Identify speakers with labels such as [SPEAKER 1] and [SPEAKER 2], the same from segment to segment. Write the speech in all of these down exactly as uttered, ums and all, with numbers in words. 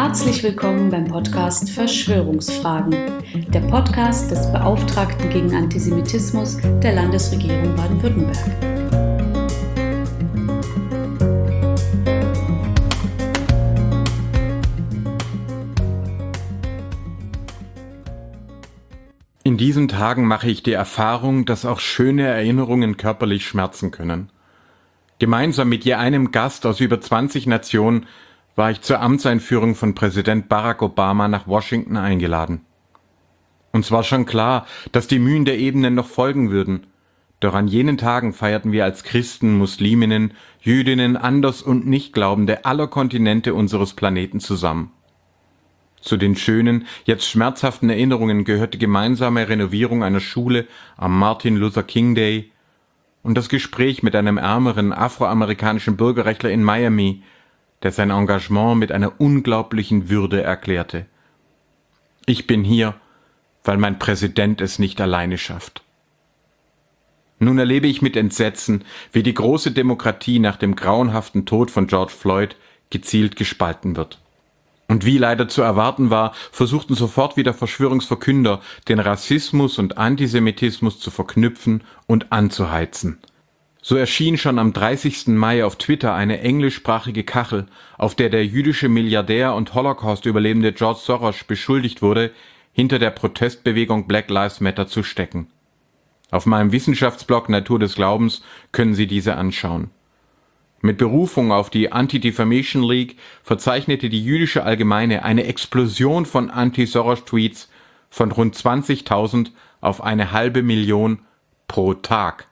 [SPEAKER 1] Herzlich willkommen beim Podcast Verschwörungsfragen, der Podcast des Beauftragten gegen Antisemitismus der Landesregierung Baden-Württemberg.
[SPEAKER 2] In diesen Tagen mache ich die Erfahrung, dass auch schöne Erinnerungen körperlich schmerzen können. Gemeinsam mit je einem Gast aus über zwanzig Nationen war ich zur Amtseinführung von Präsident Barack Obama nach Washington eingeladen. Uns war schon klar, dass die Mühen der Ebenen noch folgen würden. Doch an jenen Tagen feierten wir als Christen, Musliminnen, Jüdinnen, Anders- und Nichtglaubende aller Kontinente unseres Planeten zusammen. Zu den schönen, jetzt schmerzhaften Erinnerungen gehört die gemeinsame Renovierung einer Schule am Martin Luther King Day und das Gespräch mit einem ärmeren afroamerikanischen Bürgerrechtler in Miami, der sein Engagement mit einer unglaublichen Würde erklärte. Ich bin hier, weil mein Präsident es nicht alleine schafft. Nun erlebe ich mit Entsetzen, wie die große Demokratie nach dem grauenhaften Tod von George Floyd gezielt gespalten wird. Und wie leider zu erwarten war, versuchten sofort wieder Verschwörungsverkünder, den Rassismus und Antisemitismus zu verknüpfen und anzuheizen. So erschien schon am dreißigsten Mai auf Twitter eine englischsprachige Kachel, auf der der jüdische Milliardär und Holocaust-Überlebende George Soros beschuldigt wurde, hinter der Protestbewegung Black Lives Matter zu stecken. Auf meinem Wissenschaftsblog Natur des Glaubens können Sie diese anschauen. Mit Berufung auf die Anti-Defamation League verzeichnete die Jüdische Allgemeine eine Explosion von Anti-Soros-Tweets von rund zwanzigtausend auf eine halbe Million pro Tag.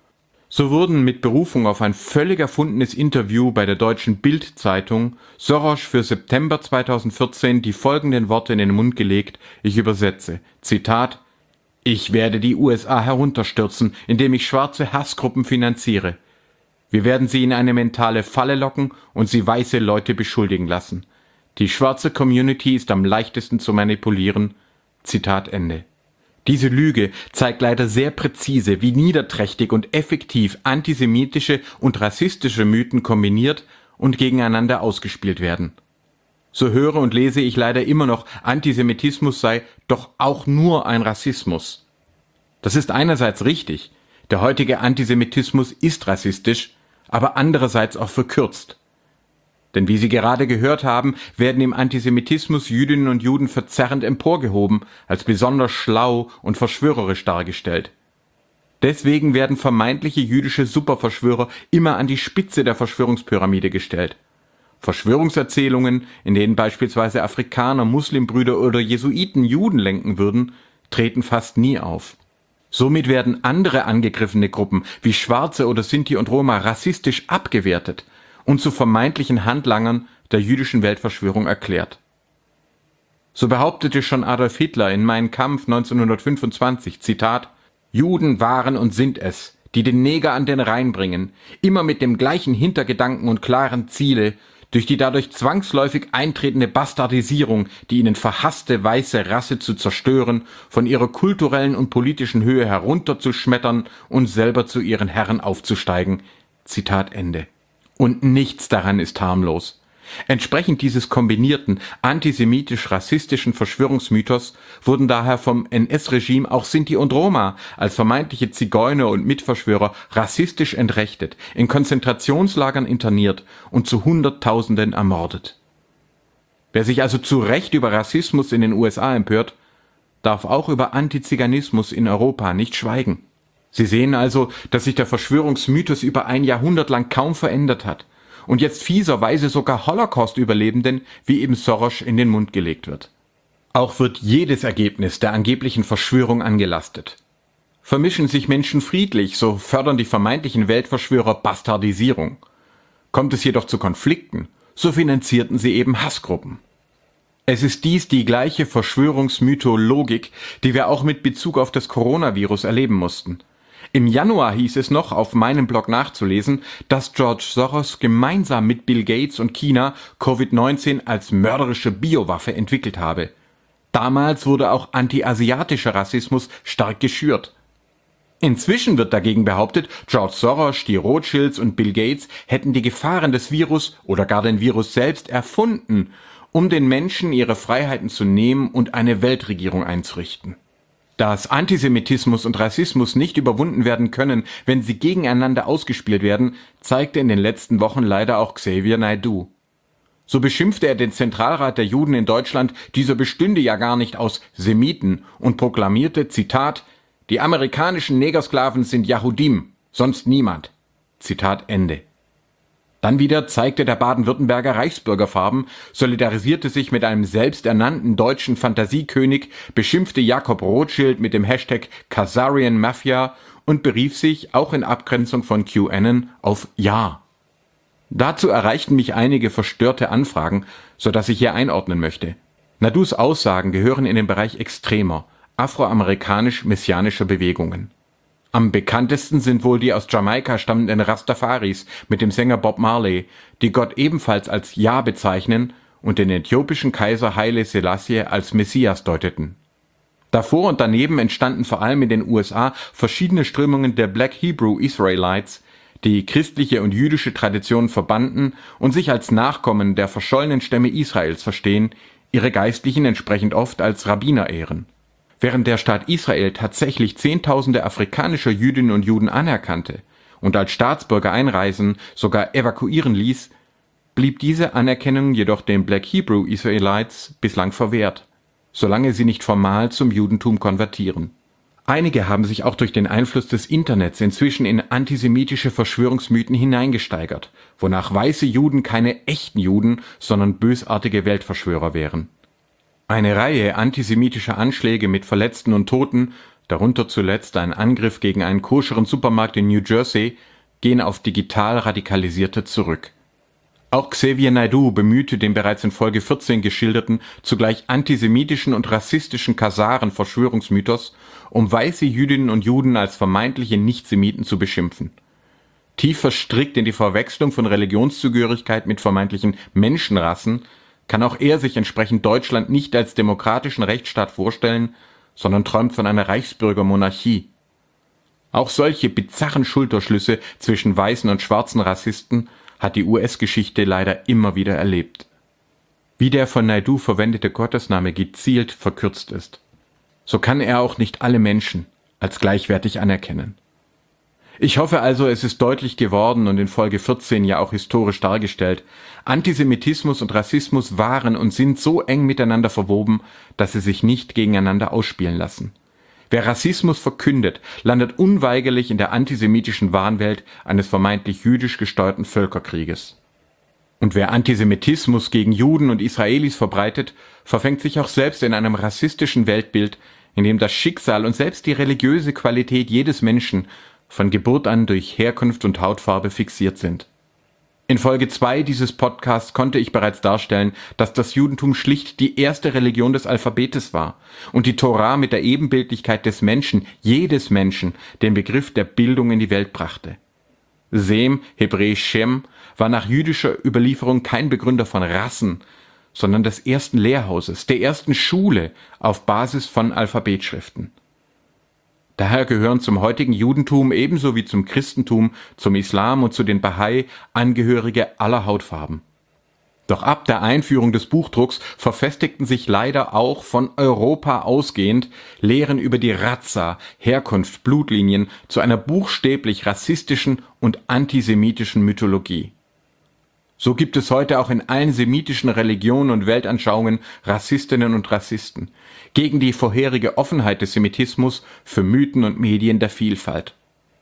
[SPEAKER 2] So wurden mit Berufung auf ein völlig erfundenes Interview bei der deutschen Bild-Zeitung Soros für September zweitausendvierzehn die folgenden Worte in den Mund gelegt, ich übersetze, Zitat: Ich werde die U S A herunterstürzen, indem ich schwarze Hassgruppen finanziere. Wir werden sie in eine mentale Falle locken und sie weiße Leute beschuldigen lassen. Die schwarze Community ist am leichtesten zu manipulieren. Zitat Ende. Diese Lüge zeigt leider sehr präzise, wie niederträchtig und effektiv antisemitische und rassistische Mythen kombiniert und gegeneinander ausgespielt werden. So höre und lese ich leider immer noch, Antisemitismus sei doch auch nur ein Rassismus. Das ist einerseits richtig. Der heutige Antisemitismus ist rassistisch, aber andererseits auch verkürzt. Denn wie Sie gerade gehört haben, werden im Antisemitismus Jüdinnen und Juden verzerrend emporgehoben, als besonders schlau und verschwörerisch dargestellt. Deswegen werden vermeintliche jüdische Superverschwörer immer an die Spitze der Verschwörungspyramide gestellt. Verschwörungserzählungen, in denen beispielsweise Afrikaner, Muslimbrüder oder Jesuiten Juden lenken würden, treten fast nie auf. Somit werden andere angegriffene Gruppen wie Schwarze oder Sinti und Roma rassistisch abgewertet und zu vermeintlichen Handlangern der jüdischen Weltverschwörung erklärt. So behauptete schon Adolf Hitler in Mein Kampf neunzehnhundertfünfundzwanzig, Zitat: Juden waren und sind es, die den Neger an den Rhein bringen, immer mit dem gleichen Hintergedanken und klaren Ziele, durch die dadurch zwangsläufig eintretende Bastardisierung, die ihnen verhasste weiße Rasse zu zerstören, von ihrer kulturellen und politischen Höhe herunterzuschmettern und selber zu ihren Herren aufzusteigen. Zitat Ende. Und nichts daran ist harmlos. Entsprechend dieses kombinierten antisemitisch-rassistischen Verschwörungsmythos wurden daher vom N S-Regime auch Sinti und Roma als vermeintliche Zigeuner und Mitverschwörer rassistisch entrechtet, in Konzentrationslagern interniert und zu Hunderttausenden ermordet. Wer sich also zu Recht über Rassismus in den U S A empört, darf auch über Antiziganismus in Europa nicht schweigen. Sie sehen also, dass sich der Verschwörungsmythos über ein Jahrhundert lang kaum verändert hat und jetzt fieserweise sogar Holocaust-Überlebenden wie eben Soros in den Mund gelegt wird. Auch wird jedes Ergebnis der angeblichen Verschwörung angelastet. Vermischen sich Menschen friedlich, so fördern die vermeintlichen Weltverschwörer Bastardisierung. Kommt es jedoch zu Konflikten, so finanzierten sie eben Hassgruppen. Es ist dies die gleiche Verschwörungsmythologik, die wir auch mit Bezug auf das Coronavirus erleben mussten. Im Januar hieß es noch, auf meinem Blog nachzulesen, dass George Soros gemeinsam mit Bill Gates und China Covid neunzehn als mörderische Biowaffe entwickelt habe. Damals wurde auch anti-asiatischer Rassismus stark geschürt. Inzwischen wird dagegen behauptet, George Soros, die Rothschilds und Bill Gates hätten die Gefahren des Virus oder gar den Virus selbst erfunden um den Menschen ihre Freiheiten zu nehmen und eine Weltregierung einzurichten. Dass Antisemitismus und Rassismus nicht überwunden werden können, wenn sie gegeneinander ausgespielt werden, zeigte in den letzten Wochen leider auch Xavier Naidoo. So beschimpfte er den Zentralrat der Juden in Deutschland, dieser bestünde ja gar nicht aus Semiten, und proklamierte, Zitat, die amerikanischen Negersklaven sind Yahudim, sonst niemand. Zitat Ende. Dann wieder zeigte der Baden-Württemberger Reichsbürgerfarben, solidarisierte sich mit einem selbsternannten deutschen Fantasiekönig, beschimpfte Jakob Rothschild mit dem Hashtag Khazarian Mafia und berief sich, auch in Abgrenzung von QAnon, auf Ja. Dazu erreichten mich einige verstörte Anfragen, so dass ich hier einordnen möchte. Naidoos Aussagen gehören in den Bereich extremer, afroamerikanisch-messianischer Bewegungen. Am bekanntesten sind wohl die aus Jamaika stammenden Rastafaris mit dem Sänger Bob Marley, die Gott ebenfalls als Ja bezeichnen und den äthiopischen Kaiser Haile Selassie als Messias deuteten. Davor und daneben entstanden vor allem in den U S A verschiedene Strömungen der Black Hebrew Israelites, die christliche und jüdische Traditionen verbanden und sich als Nachkommen der verschollenen Stämme Israels verstehen, ihre Geistlichen entsprechend oft als Rabbiner ehren. Während der Staat Israel tatsächlich Zehntausende afrikanischer Jüdinnen und Juden anerkannte und als Staatsbürger einreisen, sogar evakuieren ließ, blieb diese Anerkennung jedoch den Black Hebrew Israelites bislang verwehrt, solange sie nicht formal zum Judentum konvertieren. Einige haben sich auch durch den Einfluss des Internets inzwischen in antisemitische Verschwörungsmythen hineingesteigert, wonach weiße Juden keine echten Juden, sondern bösartige Weltverschwörer wären. Eine Reihe antisemitischer Anschläge mit Verletzten und Toten, darunter zuletzt ein Angriff gegen einen koscheren Supermarkt in New Jersey, gehen auf digital Radikalisierte zurück. Auch Xavier Naidoo bemühte den bereits in Folge vierzehn geschilderten, zugleich antisemitischen und rassistischen Khazaren-Verschwörungsmythos, um weiße Jüdinnen und Juden als vermeintliche Nichtsemiten zu beschimpfen. Tief verstrickt in die Verwechslung von Religionszugehörigkeit mit vermeintlichen Menschenrassen, kann auch er sich entsprechend Deutschland nicht als demokratischen Rechtsstaat vorstellen, sondern träumt von einer Reichsbürgermonarchie. Auch solche bizarren Schulterschlüsse zwischen weißen und schwarzen Rassisten hat die U S-Geschichte leider immer wieder erlebt. Wie der von Naidoo verwendete Gottesname gezielt verkürzt ist, so kann er auch nicht alle Menschen als gleichwertig anerkennen. Ich hoffe also, es ist deutlich geworden und in Folge vierzehn ja auch historisch dargestellt, Antisemitismus und Rassismus waren und sind so eng miteinander verwoben, dass sie sich nicht gegeneinander ausspielen lassen. Wer Rassismus verkündet, landet unweigerlich in der antisemitischen Wahnwelt eines vermeintlich jüdisch gesteuerten Völkerkrieges. Und wer Antisemitismus gegen Juden und Israelis verbreitet, verfängt sich auch selbst in einem rassistischen Weltbild, in dem das Schicksal und selbst die religiöse Qualität jedes Menschen von Geburt an durch Herkunft und Hautfarbe fixiert sind. In Folge zwei dieses Podcasts konnte ich bereits darstellen, dass das Judentum schlicht die erste Religion des Alphabetes war und die Tora mit der Ebenbildlichkeit des Menschen, jedes Menschen, den Begriff der Bildung in die Welt brachte. Sem, hebräisch Shem, war nach jüdischer Überlieferung kein Begründer von Rassen, sondern des ersten Lehrhauses, der ersten Schule auf Basis von Alphabetschriften. Daher gehören zum heutigen Judentum ebenso wie zum Christentum, zum Islam und zu den Bahai Angehörige aller Hautfarben. Doch ab der Einführung des Buchdrucks verfestigten sich leider auch von Europa ausgehend Lehren über die Raza, Herkunft, Blutlinien zu einer buchstäblich rassistischen und antisemitischen Mythologie. So gibt es heute auch in allen semitischen Religionen und Weltanschauungen Rassistinnen und Rassisten, gegen die vorherige Offenheit des Semitismus für Mythen und Medien der Vielfalt.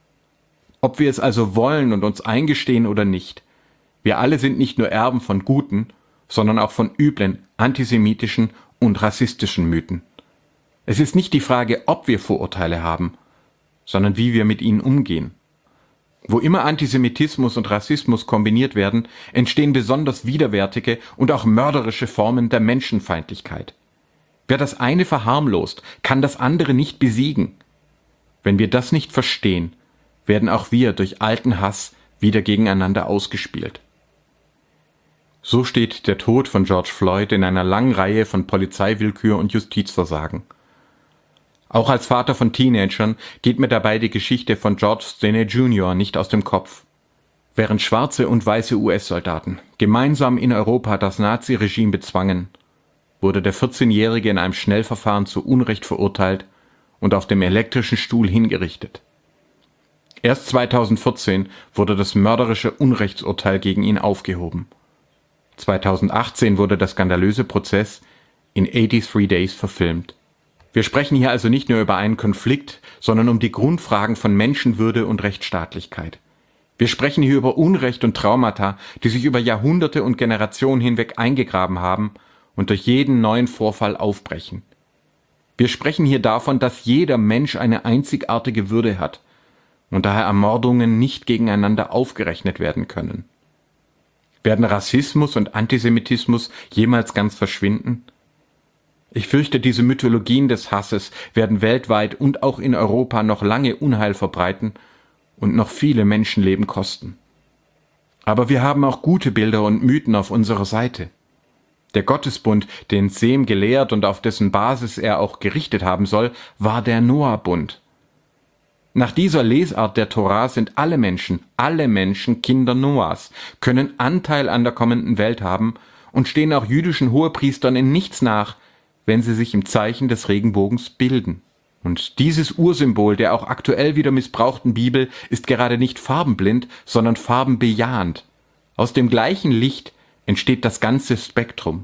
[SPEAKER 2] Ob wir es also wollen und uns eingestehen oder nicht, wir alle sind nicht nur Erben von guten, sondern auch von üblen, antisemitischen und rassistischen Mythen. Es ist nicht die Frage, ob wir Vorurteile haben, sondern wie wir mit ihnen umgehen. Wo immer Antisemitismus und Rassismus kombiniert werden, entstehen besonders widerwärtige und auch mörderische Formen der Menschenfeindlichkeit. Wer das eine verharmlost, kann das andere nicht besiegen. Wenn wir das nicht verstehen, werden auch wir durch alten Hass wieder gegeneinander ausgespielt. So steht der Tod von George Floyd in einer langen Reihe von Polizeiwillkür und Justizversagen. Auch als Vater von Teenagern geht mir dabei die Geschichte von George Stinney Junior nicht aus dem Kopf. Während schwarze und weiße U S-Soldaten gemeinsam in Europa das Naziregime bezwangen, wurde der vierzehnjährige in einem Schnellverfahren zu Unrecht verurteilt und auf dem elektrischen Stuhl hingerichtet. Erst zweitausendvierzehn wurde das mörderische Unrechtsurteil gegen ihn aufgehoben. zweitausendachtzehn wurde der skandalöse Prozess in eighty-three Days verfilmt. Wir sprechen hier also nicht nur über einen Konflikt, sondern um die Grundfragen von Menschenwürde und Rechtsstaatlichkeit. Wir sprechen hier über Unrecht und Traumata, die sich über Jahrhunderte und Generationen hinweg eingegraben haben und durch jeden neuen Vorfall aufbrechen. Wir sprechen hier davon, dass jeder Mensch eine einzigartige Würde hat und daher Ermordungen nicht gegeneinander aufgerechnet werden können. Werden Rassismus und Antisemitismus jemals ganz verschwinden? Ich fürchte, diese Mythologien des Hasses werden weltweit und auch in Europa noch lange Unheil verbreiten und noch viele Menschenleben kosten. Aber wir haben auch gute Bilder und Mythen auf unserer Seite. Der Gottesbund, den Sem gelehrt und auf dessen Basis er auch gerichtet haben soll, war der Noah-Bund. Nach dieser Lesart der Tora sind alle Menschen, alle Menschen Kinder Noahs, können Anteil an der kommenden Welt haben und stehen auch jüdischen Hohepriestern in nichts nach, wenn sie sich im Zeichen des Regenbogens bilden. Und dieses Ursymbol der auch aktuell wieder missbrauchten Bibel ist gerade nicht farbenblind, sondern farbenbejahend. Aus dem gleichen Licht entsteht das ganze Spektrum.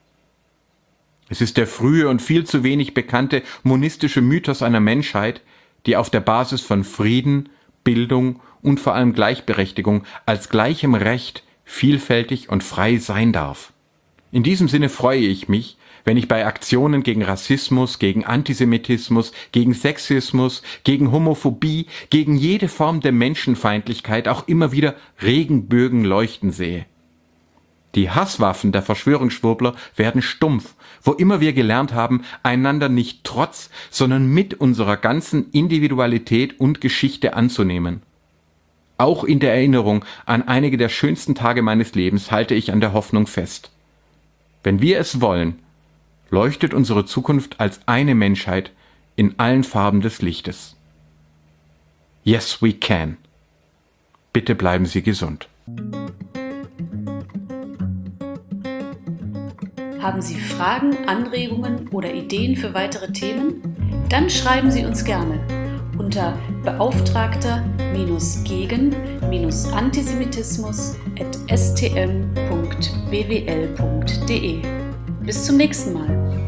[SPEAKER 2] Es ist der frühe und viel zu wenig bekannte monistische Mythos einer Menschheit, die auf der Basis von Frieden, Bildung und vor allem Gleichberechtigung als gleichem Recht vielfältig und frei sein darf. In diesem Sinne freue ich mich, wenn ich bei Aktionen gegen Rassismus, gegen Antisemitismus, gegen Sexismus, gegen Homophobie, gegen jede Form der Menschenfeindlichkeit auch immer wieder Regenbögen leuchten sehe. Die Hasswaffen der Verschwörungsschwurbler werden stumpf, wo immer wir gelernt haben, einander nicht trotz, sondern mit unserer ganzen Individualität und Geschichte anzunehmen. Auch in der Erinnerung an einige der schönsten Tage meines Lebens halte ich an der Hoffnung fest. Wenn wir es wollen, leuchtet unsere Zukunft als eine Menschheit in allen Farben des Lichtes. Yes, we can. Bitte bleiben Sie gesund.
[SPEAKER 1] Haben Sie Fragen, Anregungen oder Ideen für weitere Themen? Dann schreiben Sie uns gerne unter beauftragter gegen Antisemitismus at s t m punkt b w l punkt d e. Bis zum nächsten Mal.